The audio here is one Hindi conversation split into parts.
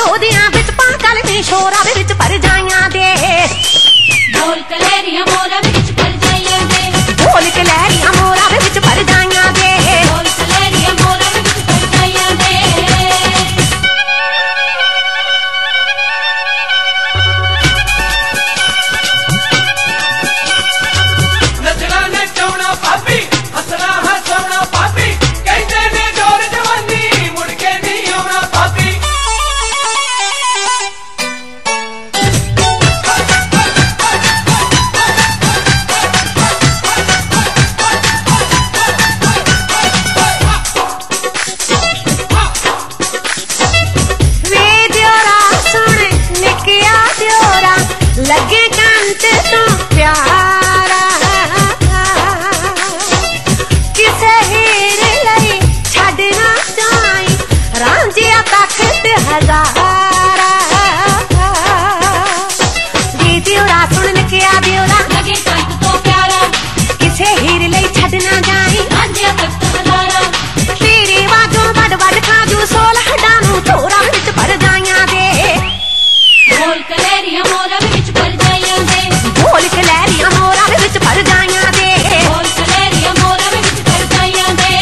ਉਹਦੀਆਂ ਵਿੱਚ ਪਾਗਲ ਨੀ ਸ਼ੋਰਾਂ ਦੇ ਵਿੱਚ ਭਰ ਜਾਈਆਂ ਦੇ ਢੋਲ ਕਲੈਰੀਆਂ ਮੋਰਾਂ ਵਿੱਚ ਭਰ ਜਾਈਆਂ ਦੇ ਢੋਲ ਕਲੈਰੀਆਂ ਮੋਰਾਂ ਦੇ ਵਿੱਚ ਭਰ ਜਾਈਆਂ ਦੇ ਢੋਲ ਕਲੈਰੀਆਂ ਮੋਰਾਂ ਵਿੱਚ ਭਰ ਜਾਈਆਂ ਦੇ लगे कंट तो प्यारा किसे हीर लई छड़ना चाई रांझिया ताकत हजारा जी दियोरा सुन निकिया दियोरा लगे कंट तो प्यारा किसे हीर लई छड़ना जाई रांझिया ताकत हजारा तेरी वाजों बड़ बड़ खाजू सोल हडानू चोरा विच भर जाइयां दे ढोल कलैरियां मोरा ਵਿੱਚ ਭਰ ਜਾਈਆਂ ਦੇ ਢੋਲ ਕਲੈਰੀਆਂ ਮੋਰਾਂ ਦੇ ਵਿੱਚ ਭਰ ਜਾਈਆਂ ਦੇ ਢੋਲ ਕਲੈਰੀਆਂ ਮੋਰਾ ਵਿੱਚ ਭਰ ਜਾਈਆਂ ਦੇ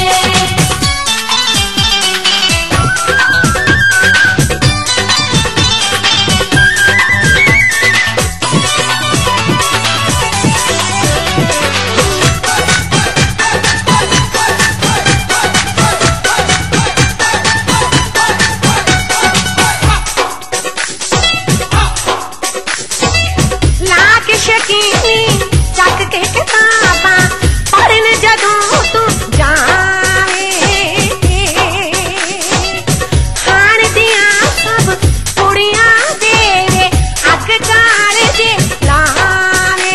शकीनी चक के किताबां पढ़न जदों तू जावे खान दियां सब कुड़ियां देवे अग कार जे लावे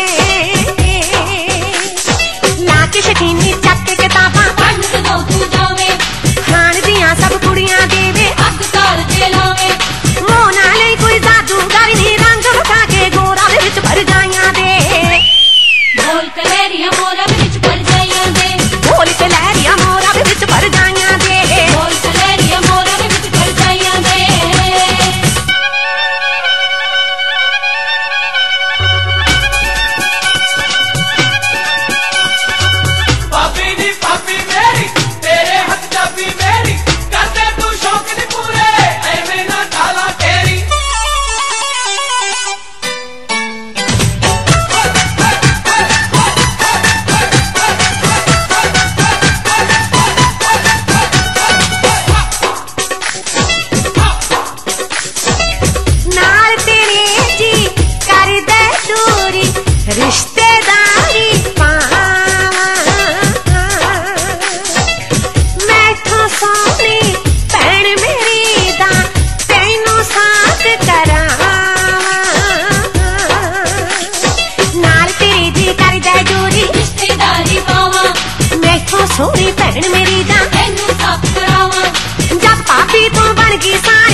लाके शकीनी चक के किताबां पढ़न जदों तू जावे खान दियां सब कुड़ियां देवे अग कार जे लावे मोह नाल कोई जादूगर नी रंग बता के गोरा दे विच भर जाइयां दे ढोल कलैरियां मोरा ਵਿੱਚ ਭਰ ਜਾਈਆਂ ਦੇ ਢੋਲ ਕਲੈਰੀਆਂ ਮੋਰਾਂ ਦੇ ਵਿੱਚ ਭਰ ਜਾਈਆਂ ਦੇ ਢੋਲ ਕਲੈਰੀਆਂ ਮੋਰਾ ਵਿੱਚ ਭਰ ਜਾਈਆਂ ਦੇ पापी नी पापी मेरी तेरे हथ चाबी मेरी करते तू शौक नी पूरे ऐਵੇਂ ना डाला तेरी नाल तेरे जी कर दे दूरी रिश्तेदारी मैथों सोनी भैन मेरी दा तैनू साथ करावां नाल तेरे जी कर दे दूरी रिश्तेदारी पावां मैथों सोनी भैन मेरी दा ਤੈਨੂੰ ਸਾਥ ਕਰਾਵਾਂ जब भाभी तो बन गई